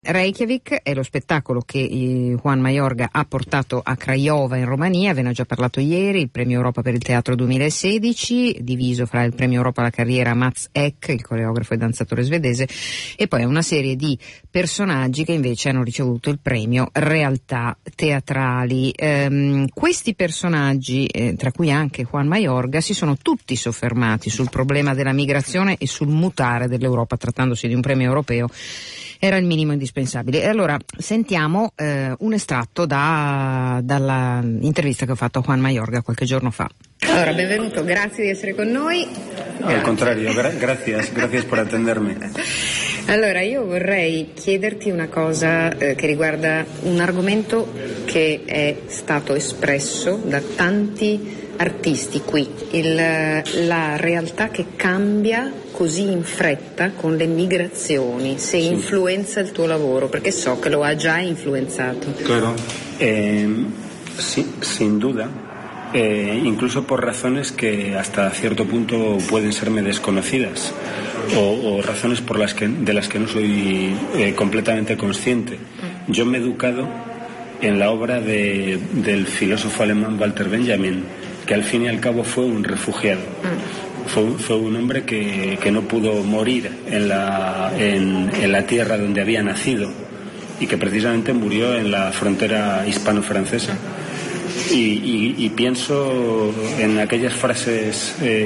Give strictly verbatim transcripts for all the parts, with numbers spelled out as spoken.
Reykjavik è lo spettacolo che eh, Juan Mayorga ha portato a Craiova in Romania, ve ne ho già parlato ieri, il Premio Europa per il Teatro duemilasedici, diviso fra il Premio Europa alla carriera Mats Ek, il coreografo e danzatore svedese, e poi una serie di personaggi che invece hanno ricevuto il premio Realtà Teatrali. Ehm, questi personaggi, eh, tra cui anche Juan Mayorga, si sono tutti soffermati sul problema della migrazione e sul mutare dell'Europa, trattandosi di un premio europeo. Era il minimo indispensabile. E allora sentiamo eh, un estratto da, dalla intervista che ho fatto a Juan Mayorga qualche giorno fa. Allora, benvenuto, grazie di essere con noi. Al contrario, gra- gracias, gracias por atenderme. Allora, io vorrei chiederti una cosa eh, che riguarda un argomento che è stato espresso da tanti artisti qui, il, la realtà che cambia così in fretta con le migrazioni, se sì. Influenza il tuo lavoro, perché so che lo ha già influenzato. Claro, eh, sí, sin duda, eh, incluso por razones que hasta cierto punto pueden serme desconocidas o, o razones por las que, de las que no soy eh, completamente consciente. Mm. Yo me he educado en la obra de, del filósofo alemán Walter Benjamin, que al fin y al cabo fue un refugiado. Mm. Fue, fue un hombre que, que no pudo morir en la, en, en la tierra donde había nacido y que precisamente murió en la frontera hispano-francesa. Y, y, y pienso en aquellas frases eh,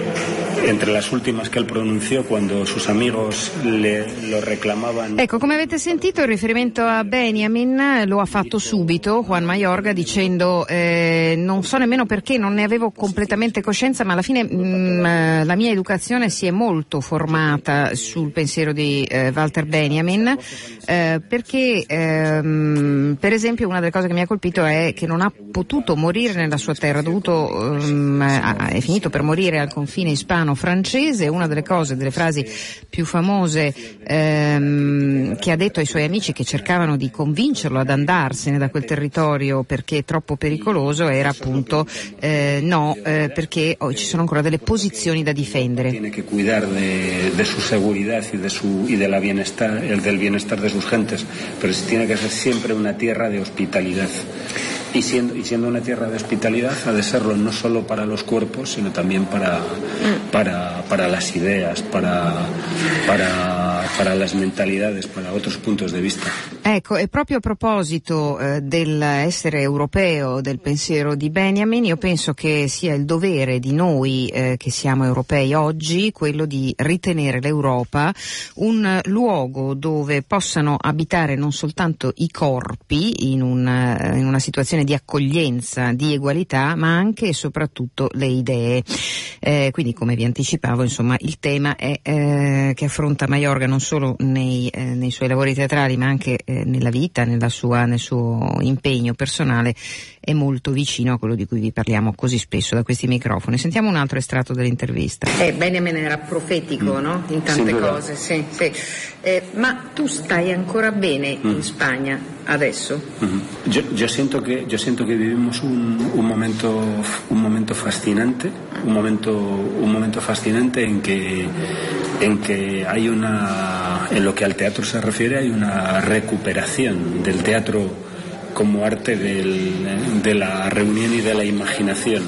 entre las ultimas che él pronunció quando sus amigos le, lo reclamaban. Ecco, come avete sentito, il riferimento a Benjamin lo ha fatto subito Juan Mayorga dicendo eh, non so nemmeno perché, non ne avevo completamente coscienza, ma alla fine mh, la mia educazione si è molto formata sul pensiero di eh, Walter Benjamin, eh, perché ehm, per esempio una delle cose che mi ha colpito è che non ha potuto morire nella sua terra, ha dovuto um, è finito per morire al confine ispano-francese. Una delle cose, delle frasi più famose um, che ha detto ai suoi amici che cercavano di convincerlo ad andarsene da quel territorio perché è troppo pericoloso era appunto eh, no, eh, perché oh, ci sono ancora delle posizioni da difendere. Tiene que cuidar de, de su seguridad y de su y de la bienestar, el del bienestar de sus gentes, pero tiene que ser siempre una tierra de hospitalidad. Y siendo, y siendo una tierra de hospitalidad ha de serlo no solo para los cuerpos sino también para, para, para las ideas, para, para, para las mentalidades, para otros puntos de vista. Ecco, e proprio a proposito eh, dell'essere europeo, del pensiero di Benjamin, io penso che sia il dovere di noi eh, che siamo europei oggi quello di ritenere l'Europa un luogo dove possano abitare non soltanto i corpi in una, in una situazione di accoglienza, di egualità, ma anche e soprattutto le idee. Eh, quindi, come vi anticipavo, insomma, il tema è eh, che affronta Mayorga non solo nei, eh, nei suoi lavori teatrali, ma anche eh, nella vita, nella sua, nel suo impegno personale, è molto vicino a quello di cui vi parliamo così spesso da questi microfoni. Sentiamo un altro estratto dell'intervista. Eh, Benjamin era profetico, mm. no? In tante sì, cose, sì, sì. Eh, ma tu stai ancora bene mm. in Spagna adesso? Mm-hmm. Yo, yo siento que yo siento que vivimos un, un momento un momento fascinante, un momento un momento fascinante en que en que hay una en lo que al teatro se refiere hay una recuperación del teatro como arte del, de la reunión y de la imaginación.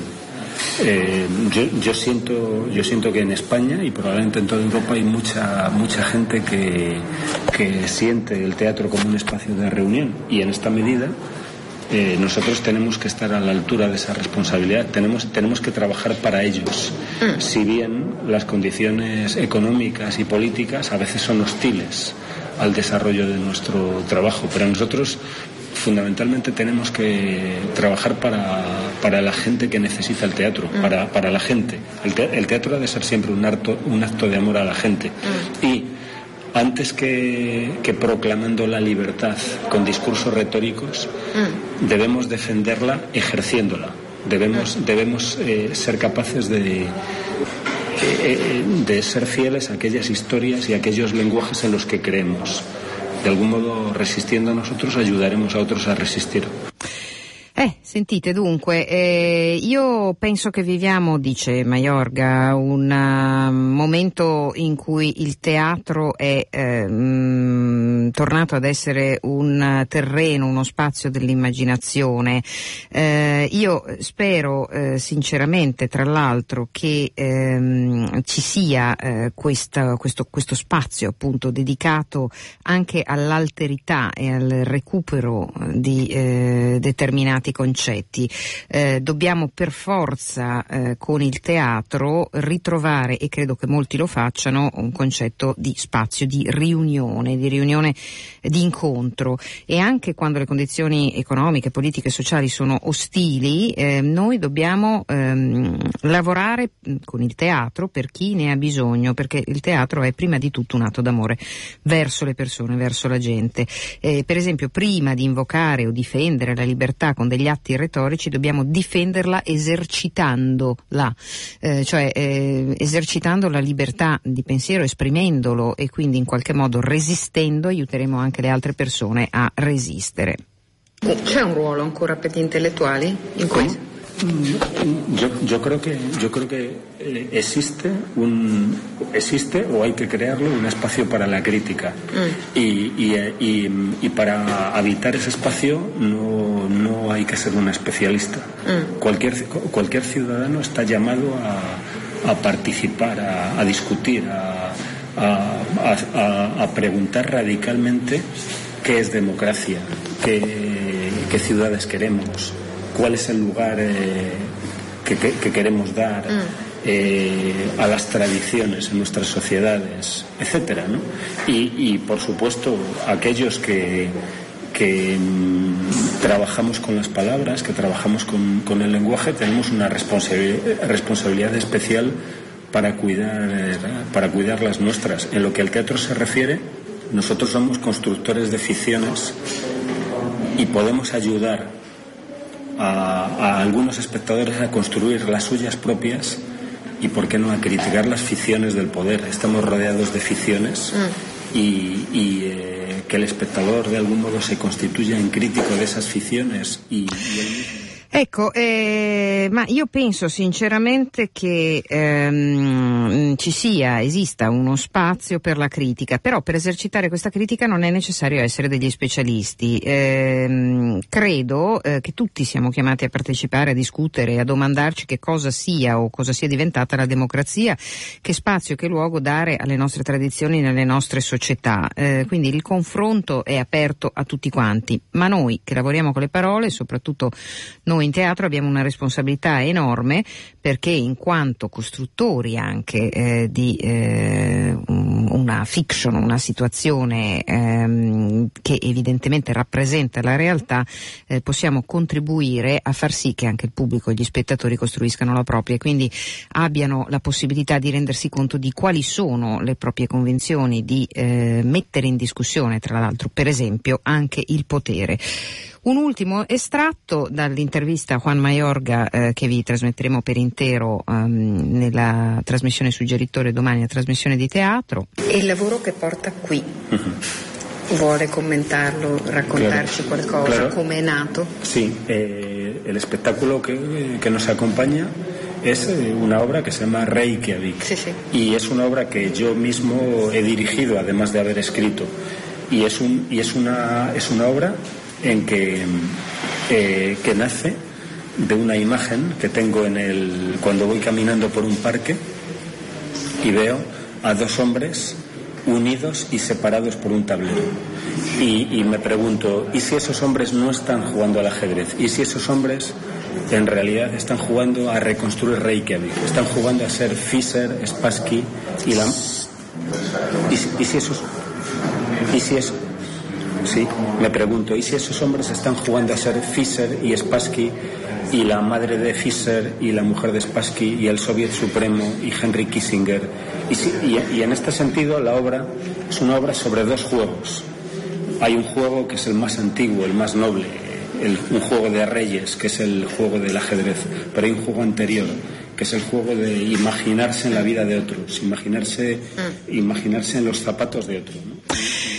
Eh, yo, yo siento yo siento que en España y probablemente en toda Europa hay mucha mucha gente que, que siente el teatro como un espacio de reunión y en esta medida eh, nosotros tenemos que estar a la altura de esa responsabilidad, tenemos tenemos que trabajar para ellos, mm. si bien las condiciones económicas y políticas a veces son hostiles al desarrollo de nuestro trabajo, pero nosotros fundamentalmente tenemos que trabajar para, para la gente que necesita el teatro, mm. para, para la gente. El, te, el teatro ha de ser siempre un acto, un acto de amor a la gente. Mm. Y antes que, que proclamando la libertad con discursos retóricos, mm. debemos defenderla ejerciéndola. Debemos, mm. debemos eh, ser capaces de, eh, de ser fieles a aquellas historias y a aquellos lenguajes en los que creemos. De algún modo, resistiendo a nosotros, ayudaremos a otros a resistir. Eh, sentite dunque, eh, io penso che viviamo, dice Mayorga, un uh, momento in cui il teatro è eh, mh, tornato ad essere un terreno, uno spazio dell'immaginazione. Eh, io spero eh, sinceramente, tra l'altro, che ehm, ci sia eh, questa, questo, questo spazio appunto dedicato anche all'alterità e al recupero di eh, determinati concetti. Eh, dobbiamo per forza eh, con il teatro ritrovare, e credo che molti lo facciano, un concetto di spazio, di riunione, di riunione, di incontro, e anche quando le condizioni economiche, politiche e sociali sono ostili, eh, noi dobbiamo ehm, lavorare con il teatro per chi ne ha bisogno, perché il teatro è prima di tutto un atto d'amore verso le persone, verso la gente. Eh, per esempio, prima di invocare o difendere la libertà con degli atti retorici, dobbiamo difenderla esercitandola, eh, cioè eh, esercitando la libertà di pensiero, esprimendolo, e quindi in qualche modo resistendo aiuteremo anche le altre persone a resistere. C'è un ruolo ancora per gli intellettuali in questo? Yo, yo creo que yo creo que existe un existe o hay que crearlo un espacio para la crítica mm. y, y, y, y para habitar ese espacio no, no hay que ser un especialista. Mm. Cualquier cualquier ciudadano está llamado a, a participar, a, a discutir, a, a, a, a preguntar radicalmente qué es democracia, qué, qué ciudades queremos, cuál es el lugar eh, que, que, que queremos dar mm. eh, a las tradiciones en nuestras sociedades, etcétera, ¿no? Y, y por supuesto aquellos que, que mm, trabajamos con las palabras, que trabajamos con, con el lenguaje, tenemos una responsabilidad, responsabilidad especial para cuidar, para cuidar las nuestras. En lo que al teatro se refiere, nosotros somos constructores de ficciones y podemos ayudar A, a algunos espectadores a construir las suyas propias y, por qué no, a criticar las ficciones del poder. Estamos rodeados de ficciones mm. y, y eh, que el espectador de algún modo se constituya en crítico de esas ficciones y, y él mismo. Ecco, eh, ma io penso sinceramente che ehm, ci sia, esista uno spazio per la critica, però per esercitare questa critica non è necessario essere degli specialisti. Eh, credo eh, che tutti siamo chiamati a partecipare, a discutere, a domandarci che cosa sia o cosa sia diventata la democrazia, che spazio, che luogo dare alle nostre tradizioni nelle nostre società. Eh, quindi il confronto è aperto a tutti quanti, ma noi che lavoriamo con le parole, soprattutto noi in teatro, abbiamo una responsabilità enorme, perché in quanto costruttori anche eh, di eh, una fiction, una situazione ehm, che evidentemente rappresenta la realtà, eh, possiamo contribuire a far sì che anche il pubblico e gli spettatori costruiscano la propria e quindi abbiano la possibilità di rendersi conto di quali sono le proprie convinzioni, di eh, mettere in discussione, tra l'altro, per esempio, anche il potere. Un ultimo estratto dall'intervista a Juan Mayorga eh, che vi trasmetteremo per intero um, nella trasmissione Suggeritore domani, la trasmissione di teatro. E il lavoro che porta qui. Mm-hmm. ¿Vuole comentarlo, raccontarci claro, qualcosa? Claro. ¿Cómo è nato? Sí, eh, el espectáculo que, que nos acompaña es una obra que se llama Reykjavik. Sí, sí. Y es una obra que yo mismo he dirigido, además de haber escrito. Y es, un, y es, una, es una obra en que, eh, que nace de una imagen que tengo en el cuando voy caminando por un parque y veo a dos hombres unidos y separados por un tablero y, y me pregunto, ¿y si esos hombres no están jugando al ajedrez? ¿Y si esos hombres en realidad están jugando a reconstruir Reykjavik? Están jugando a ser Fischer, Spassky y la y, y si esos y si eso Sí, me pregunto, ¿y si esos hombres están jugando a ser Fischer y Spassky y la madre de Fischer y la mujer de Spassky y el Soviet Supremo y Henry Kissinger? Y, si, y, y en este sentido la obra es una obra sobre dos juegos. Hay un juego que es el más antiguo, el más noble, el, un juego de reyes, que es el juego del ajedrez, pero hay un juego anterior, que es el juego de imaginarse en la vida de otros, imaginarse, mm. imaginarse en los zapatos de otros, ¿no?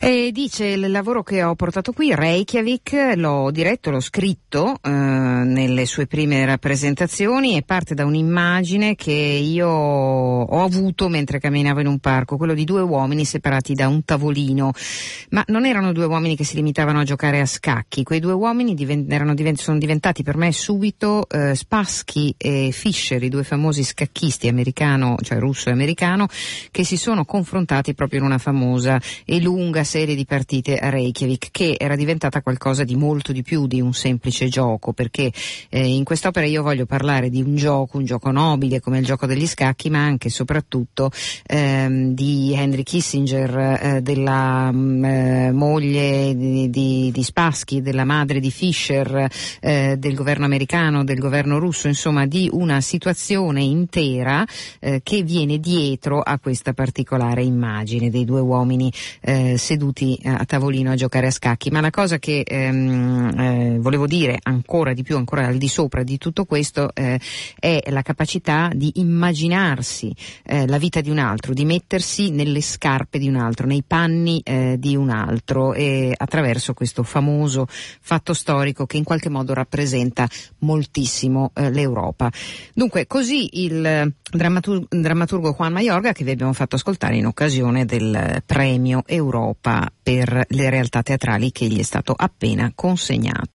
E dice: il lavoro che ho portato qui, Reykjavik, l'ho diretto, l'ho scritto eh, nelle sue prime rappresentazioni, e parte da un'immagine che io ho avuto mentre camminavo in un parco, quello di due uomini separati da un tavolino, ma non erano due uomini che si limitavano a giocare a scacchi. Quei due uomini diven- erano divent- sono diventati per me subito eh, Spassky e Fischer, i due famosi scacchisti americano, cioè russo e americano, che si sono confrontati proprio in una famosa e lunga serie di partite a Reykjavik, che era diventata qualcosa di molto di più di un semplice gioco, perché eh, in quest'opera io voglio parlare di un gioco, un gioco nobile come il gioco degli scacchi, ma anche e soprattutto ehm, di Henry Kissinger, eh, della mh, eh, moglie di, di, di Spassky, della madre di Fischer, eh, del governo americano, del governo russo, insomma di una situazione intera eh, che viene dietro a questa particolare immagine dei due uomini eh, seduti a tavolino a giocare a scacchi. Ma la cosa che ehm, eh, volevo dire ancora di più, ancora al di sopra di tutto questo, eh, è la capacità di immaginarsi eh, la vita di un altro, di mettersi nelle scarpe di un altro, nei panni eh, di un altro, e attraverso questo famoso fatto storico che in qualche modo rappresenta moltissimo eh, l'Europa. Dunque, così il drammatur- drammaturgo Juan Mayorga, che vi abbiamo fatto ascoltare in occasione del premio Europa per le realtà teatrali che gli è stato appena consegnato.